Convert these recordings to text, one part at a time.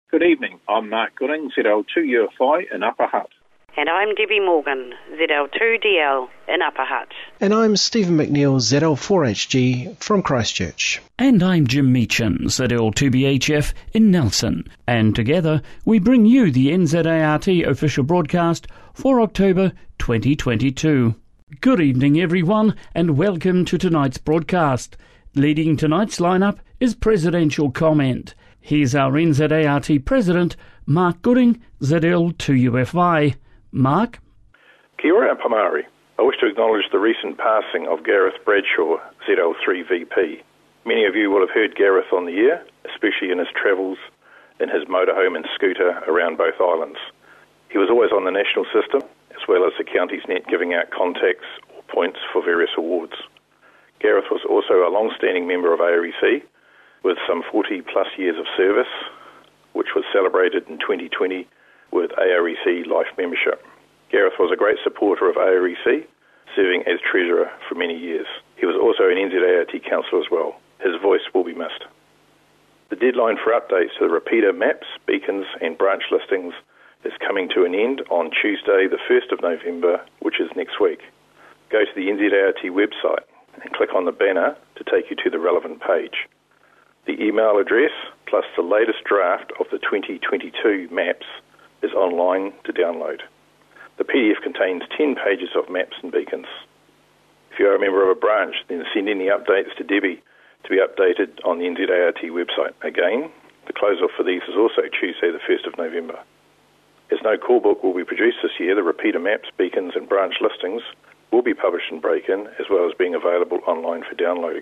Good evening. I'm Mark Gooding, ZL2UFI in Upper Hutt. And I'm Debbie Morgan, ZL2DL in Upper Hutt. And I'm Stephen McNeil, ZL4HG from Christchurch. And I'm Jim Meachin, ZL2BHF in Nelson. And together we bring you the NZART official broadcast for October 2022. Good evening everyone and welcome to tonight's broadcast. Leading tonight's lineup is Presidential Comment. Here's our NZART President, Mark Gooding, ZL2UFI. Mark? Kia ora, Pamari. I wish to acknowledge the recent passing of Gareth Bradshaw, ZL3VP. Many of you will have heard Gareth on the air, especially in his travels in his motorhome and scooter around both islands. He was always on the national system, as well as the county's net, giving out contacts or points for various awards. Gareth was also a long-standing member of AREC, with some 40 plus years of service, which was celebrated in 2020 with AREC Life membership. Gareth was a great supporter of AREC, serving as treasurer for many years. He was also an NZART councillor as well. His voice will be missed. The deadline for updates to the repeater maps, beacons and branch listings is coming to an end on Tuesday the 1st of November, which is next week. Go to the NZART website and click on the banner to take you to the relevant page. The email address plus the latest draft of the 2022 maps is online to download. The PDF contains 10 pages of maps and beacons. If you are a member of a branch, then send any updates to Debbie to be updated on the NZART website. Again, the close-off for these is also Tuesday the 1st of November. As no call book will be produced this year, the repeater maps, beacons and branch listings will be published in Break-In, as well as being available online for downloading.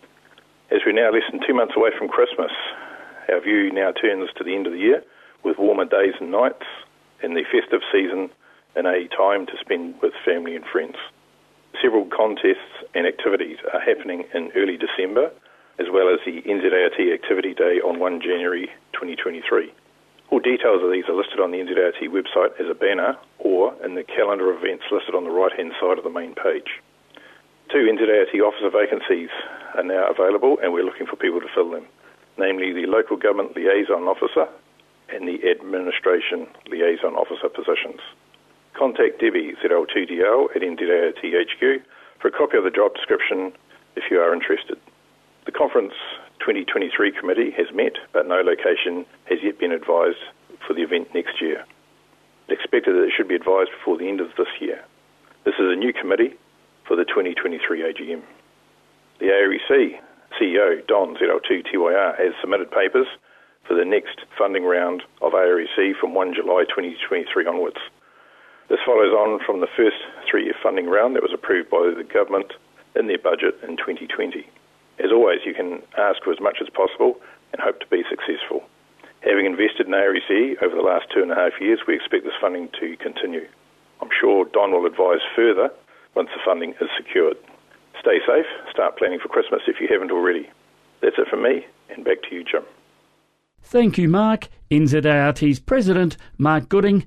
As we're now less than 2 months away from Christmas, our view now turns to the end of the year, with warmer days and nights and the festive season and a time to spend with family and friends. Several contests and activities are happening in early December, as well as the NZART Activity Day on 1 January 2023. All details of these are listed on the NZART website as a banner or in the calendar of events listed on the right-hand side of the main page. 2 NZART officer vacancies are now available and we're looking for people to fill them, namely the Local Government Liaison Officer and the Administration Liaison Officer positions. Contact Debbie, ZL2DL at NZART HQ for a copy of the job description if you are interested. The Conference 2023 Committee has met, but no location has yet been advised for the event next year. It's expected that it should be advised before the end of this year. This is a new committee for the 2023 AGM. The AREC CEO, Don ZL2TYR, has submitted papers for the next funding round of AREC from 1 July 2023 onwards. This follows on from the first 3-year funding round that was approved by the government in their budget in 2020. As always, you can ask for as much as possible and hope to be successful. Having invested in AREC over the last 2.5 years, we expect this funding to continue. I'm sure Don will advise further once the funding is secured. Stay safe, start planning for Christmas if you haven't already. That's it from me, and back to you, Jim. Thank you, Mark. NZART's President, Mark Gooding,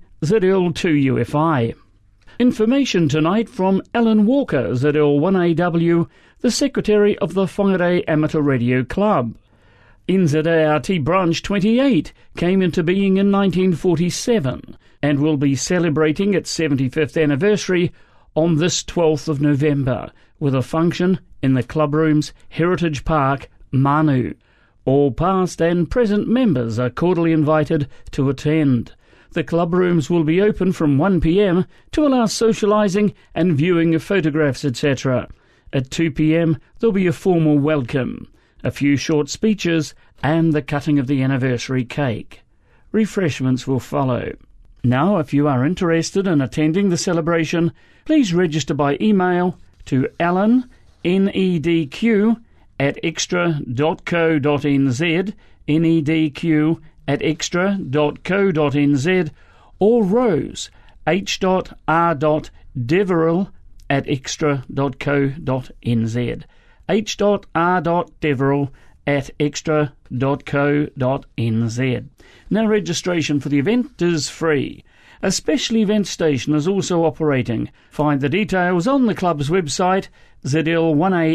ZL2UFI. Information tonight from Alan Walker, ZL1AW, the Secretary of the Whangarei Amateur Radio Club. NZART Branch 28 came into being in 1947 and will be celebrating its 75th anniversary on this 12th of November with a function in the clubroom's Heritage Park, Manu. All past and present members are cordially invited to attend. The clubrooms will be open from 1 p.m. to allow socialising and viewing of photographs, etc. At 2 p.m. there'll be a formal welcome, a few short speeches and the cutting of the anniversary cake. Refreshments will follow. Now, if you are interested in attending the celebration, please register by email to Alan, NEDQ, at extra.co.nz, NEDQ at extra.co.nz, or Rose, h.r.deverell at extra.co.nz, h.r.deverell at extra.co.nz. Now, registration for the event is free. A special event station is also operating. Find the details on the club's website,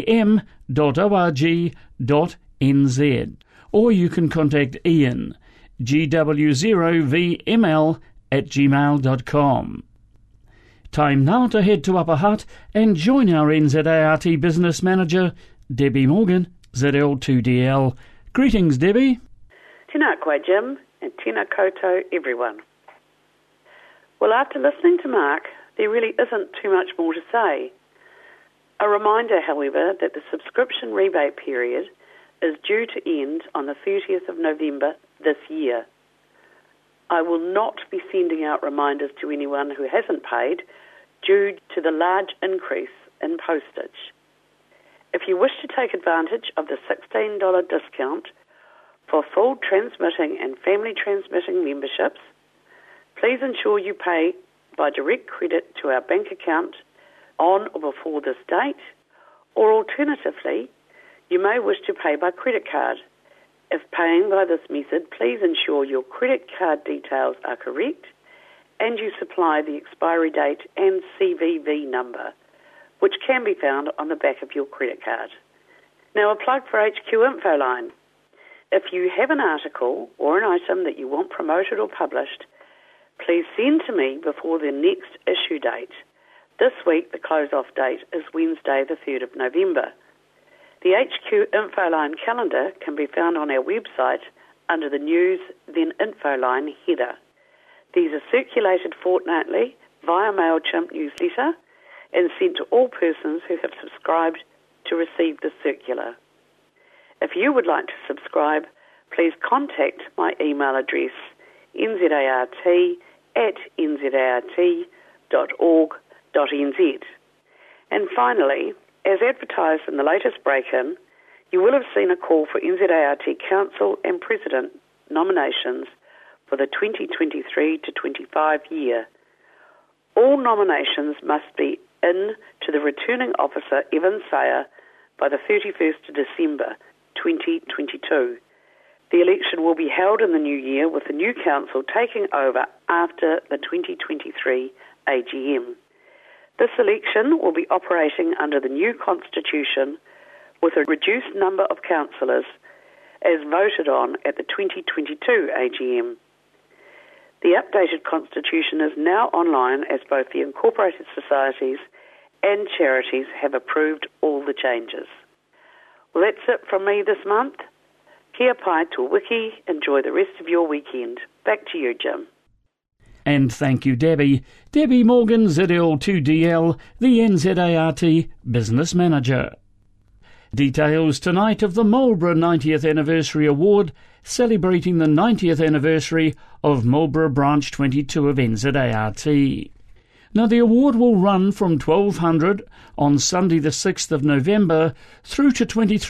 zl1am.org.nz, or you can contact Ian, gw0vml@gmail.com. Time now to head to Upper Hutt and join our NZART business manager, Debbie Morgan, ZL2DL. Greetings, Debbie. Tēnā koe, Jim, and tēnā koutou, everyone. Well, after listening to Mark, there really isn't too much more to say. A reminder, however, that the subscription rebate period is due to end on the 30th of November this year. I will not be sending out reminders to anyone who hasn't paid due to the large increase in postage. If you wish to take advantage of the $16 discount for full transmitting and family transmitting memberships, please ensure you pay by direct credit to our bank account on or before this date, or alternatively, you may wish to pay by credit card. If paying by this method, please ensure your credit card details are correct and you supply the expiry date and CVV number, which can be found on the back of your credit card. Now, a plug for HQ Infoline. If you have an article or an item that you want promoted or published, please send to me before the next issue date. This week, the close-off date is Wednesday, the 3rd of November. The HQ Infoline calendar can be found on our website under the News, then Infoline header. These are circulated fortnightly via MailChimp newsletter and sent to all persons who have subscribed to receive the circular. If you would like to subscribe, please contact my email address, nzart@nzart.org.nz. And finally, as advertised in the latest break-in, you will have seen a call for NZART Council and President nominations for the 2023 to 25 year. All nominations must be in to the returning officer, Evan Sayer, by the 31st of December 2022. The election will be held in the new year, with the new council taking over after the 2023 AGM. This election will be operating under the new constitution with a reduced number of councillors as voted on at the 2022 AGM. The updated constitution is now online, as both the incorporated societies and charities have approved all the changes. Well, that's it from me this month. Kia pai tō wiki. Enjoy the rest of your weekend. Back to you, Jim. And thank you, Debbie. Debbie Morgan, ZL2DL, the NZART Business Manager. Details tonight of the Marlborough 90th Anniversary Award, celebrating the 90th anniversary of Marlborough Branch 22 of NZART. Now, the award will run from 1200 on Sunday the 6th of November through to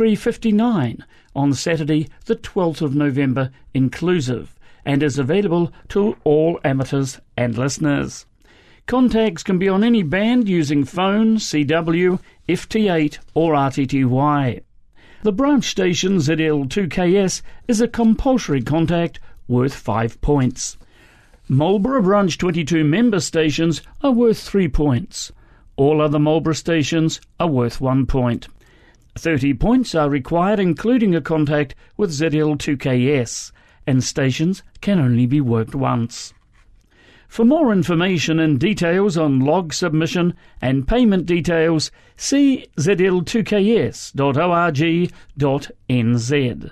23:59 on Saturday the 12th of November inclusive, and is available to all amateurs and listeners. Contacts can be on any band using phone, CW, FT8 or RTTY. The branch station ZL2KS is a compulsory contact worth 5 points. Marlborough Branch 22 member stations are worth 3 points. All other Marlborough stations are worth 1 point. 30 points are required, including a contact with ZL2KS, and stations can only be worked once. For more information and details on log submission and payment details, see zl2ks.org.nz.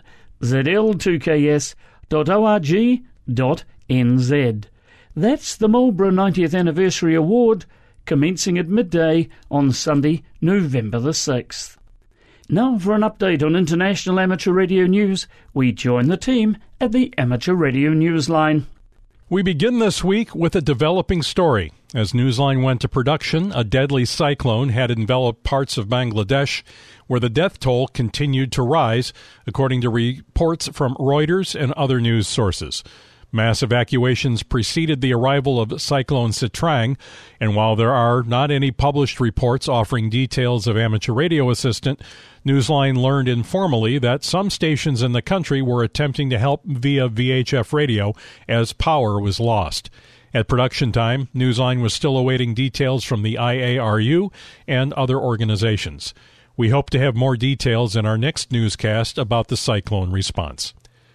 zl2ks.org.nz. That's the Marlborough 90th Anniversary Award, commencing at midday on Sunday, November the 6th. Now for an update on international amateur radio news, we join the team at the Amateur Radio Newsline. We begin this week with a developing story. As Newsline went to production, a deadly cyclone had enveloped parts of Bangladesh, where the death toll continued to rise, according to reports from Reuters and other news sources. Mass evacuations preceded the arrival of Cyclone Citrang, and while there are not any published reports offering details of amateur radio assistant, Newsline learned informally that some stations in the country were attempting to help via VHF radio as power was lost. At production time, Newsline was still awaiting details from the IARU and other organizations. We hope to have more details in our next newscast about the cyclone response.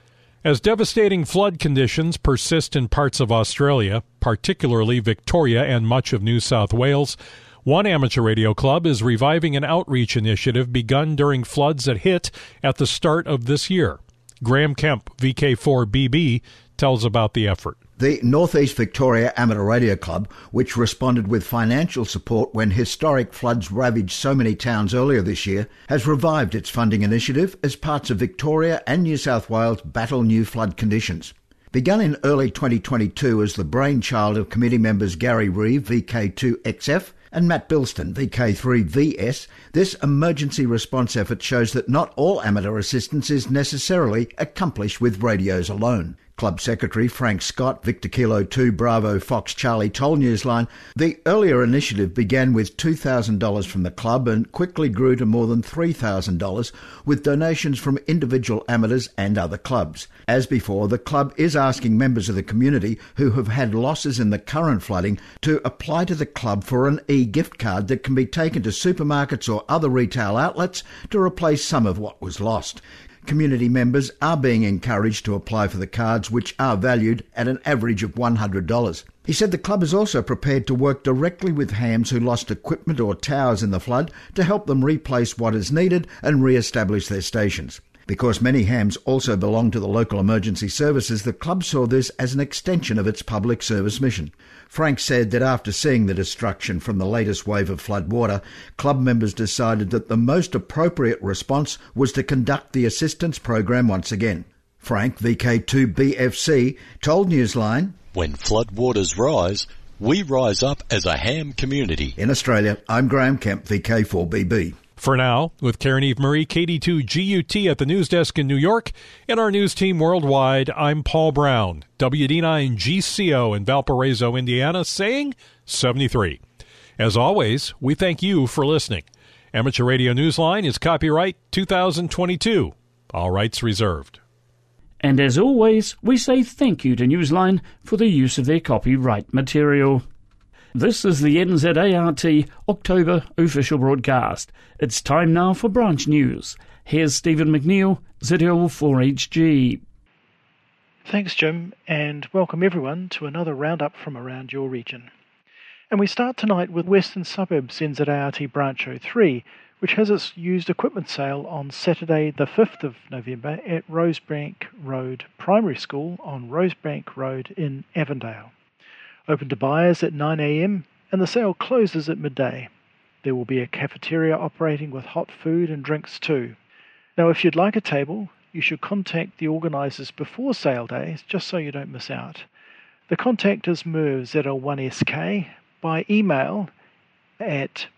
As devastating flood conditions persist in parts of Australia, particularly Victoria and much of New South Wales, one amateur radio club is reviving an outreach initiative begun during floods that hit at the start of this year. Graham Kemp, VK4BB, tells about the effort. The North East Victoria Amateur Radio Club, which responded with financial support when historic floods ravaged so many towns earlier this year, has revived its funding initiative as parts of Victoria and New South Wales battle new flood conditions. Begun in early 2022 as the brainchild of committee members Gary Reeve, VK2XF, and Matt Bilston, VK3VS, this emergency response effort shows that not all amateur assistance is necessarily accomplished with radios alone. Club Secretary Frank Scott, Victor Kilo 2 Bravo Fox Charlie told Newsline the earlier initiative began with $2,000 from the club and quickly grew to more than $3,000 with donations from individual amateurs and other clubs. As before, the club is asking members of the community who have had losses in the current flooding to apply to the club for an e-gift card that can be taken to supermarkets or other retail outlets to replace some of what was lost. Community members are being encouraged to apply for the cards, which are valued at an average of $100. He said the club is also prepared to work directly with hams who lost equipment or towers in the flood to help them replace what is needed and re-establish their stations. Because many hams also belong to the local emergency services, the club saw this as an extension of its public service mission. Frank said that after seeing the destruction from the latest wave of flood water, club members decided that the most appropriate response was to conduct the assistance program once again. Frank, VK2BFC, told Newsline, "When flood waters rise, we rise up as a ham community." In Australia, I'm Graham Kemp, VK4BB. For now, with Karen Eve Marie, KD2GUT at the news desk in New York, and our news team worldwide, I'm Paul Brown, WD9GCO in Valparaiso, Indiana, saying 73. As always, we thank you for listening. Amateur Radio Newsline is copyright 2022. All rights reserved. And as always, we say thank you to Newsline for the use of their copyright material. This is the NZART October official broadcast. It's time now for branch news. Here's Stephen McNeil, ZL4HG. Thanks, Jim, and welcome everyone to another roundup from around your region. And we start tonight with Western Suburbs NZART Branch 03, which has its used equipment sale on Saturday the 5th of November at Rosebank Road Primary School on Rosebank Road in Avondale. Open to buyers at 9 a.m. and the sale closes at midday. There will be a cafeteria operating with hot food and drinks too. Now, if you'd like a table, you should contact the organisers before sale day, just so you don't miss out. The contact is Merv ZL1SK by email at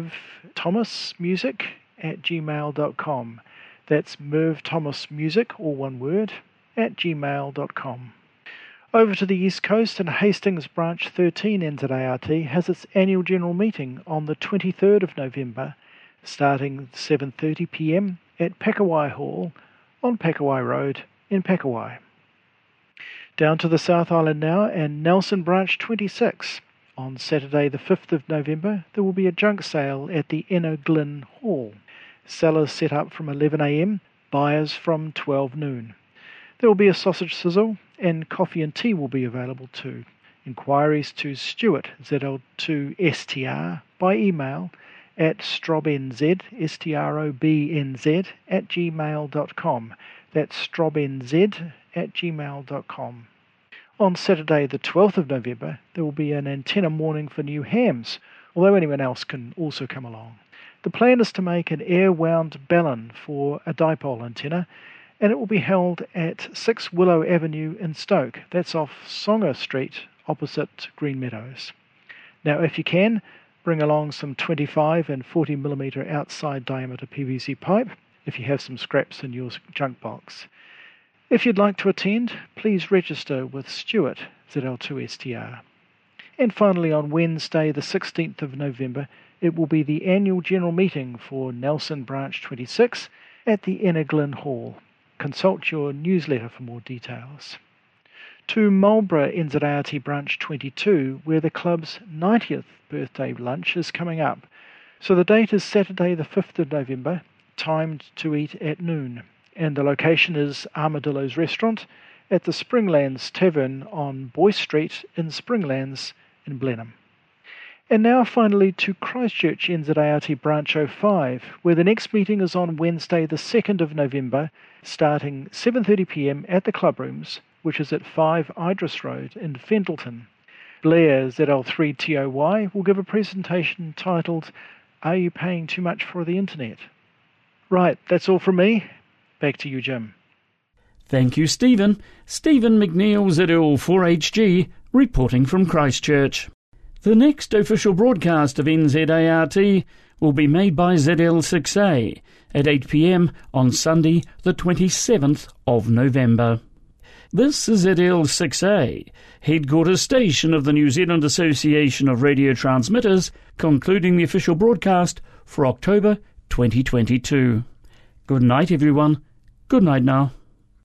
mervthomasmusic@gmail.com. That's mervthomasmusic, all one word, @gmail.com. Over to the East Coast, and Hastings Branch 13 NZART has its annual general meeting on the 23rd of November, starting 7:30 p.m. at Pakawai Hall on Pakawai Road in Pakawai. Down to the South Island now, and Nelson Branch 26. On Saturday the 5th of November, there will be a junk sale at the Enoglen Hall. Sellers set up from 11 a.m, buyers from 12 noon. There will be a sausage sizzle, and coffee and tea will be available too. Inquiries to Stuart, ZL2STR, by email at strobnz, strobnz, @gmail.com. That's strobnz@gmail.com. On Saturday the 12th of November, there will be an antenna morning for new hams, although anyone else can also come along. The plan is to make an air-wound ballon for a dipole antenna, and it will be held at 6 Willow Avenue in Stoke. That's off Songer Street, opposite Green Meadows. Now, if you can, bring along some 25 and 40mm outside diameter PVC pipe if you have some scraps in your junk box. If you'd like to attend, please register with Stuart, ZL2STR. And finally, on Wednesday, the 16th of November, it will be the annual general meeting for Nelson Branch 26 at the Enoglen Hall. Consult your newsletter for more details. To Marlborough NZART Branch 22, where the club's 90th birthday lunch is coming up. So the date is Saturday the 5th of November, timed to eat at noon. and the location is Armadillo's Restaurant at the Springlands Tavern on Boyce Street in Springlands in Blenheim. And now finally to Christchurch NZART Branch 05, where the next meeting is on Wednesday the 2nd of November, starting 7:30pm at the Club Rooms, which is at 5 Idris Road in Fendleton. Blair, ZL3TOY, will give a presentation titled, Are You Paying Too Much for the Internet? Right, that's all from me. Back to you, Jim. Thank you, Stephen. Stephen McNeil, ZL4HG, reporting from Christchurch. The next official broadcast of NZART will be made by ZL6A at 8pm on Sunday the 27th of November. This is ZL6A, headquarters station of the New Zealand Association of Radio Transmitters, concluding the official broadcast for October 2022. Good night, everyone. Good night now.